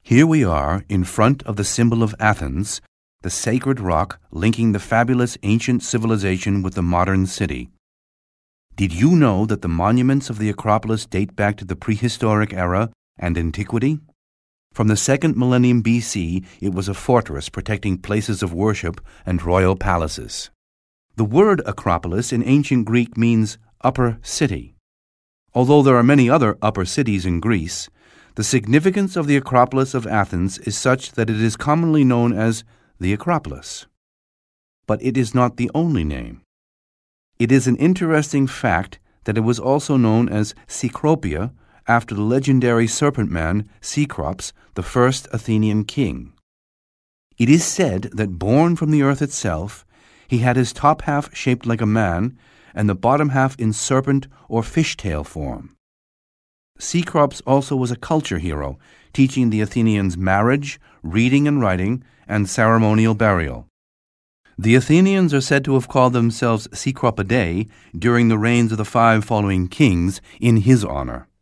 Here we are in front of the symbol of Athens, the sacred rock linking the fabulous ancient civilization with the modern city. Did you know that the monuments of the Acropolis date back to the prehistoric era and antiquity? From the 2nd millennium BC, it was a fortress protecting places of worship and royal palaces. The word Acropolis in ancient Greek means upper city. Although there are many other upper cities in Greece, the significance of the Acropolis of Athens is such that it is commonly known as the Acropolis. But it is not the only name. It is an interesting fact that it was also known as Cecropia after the legendary serpent man Cecrops, the first Athenian king. It is said that born from the earth itself, he had his top half shaped like a man and the bottom half in serpent or fishtail form. Cecrops also was a culture hero, teaching the Athenians marriage, reading and writing, and ceremonial burial. The Athenians are said to have called themselves Cecropidae during the reigns of the 5 following kings in his honor.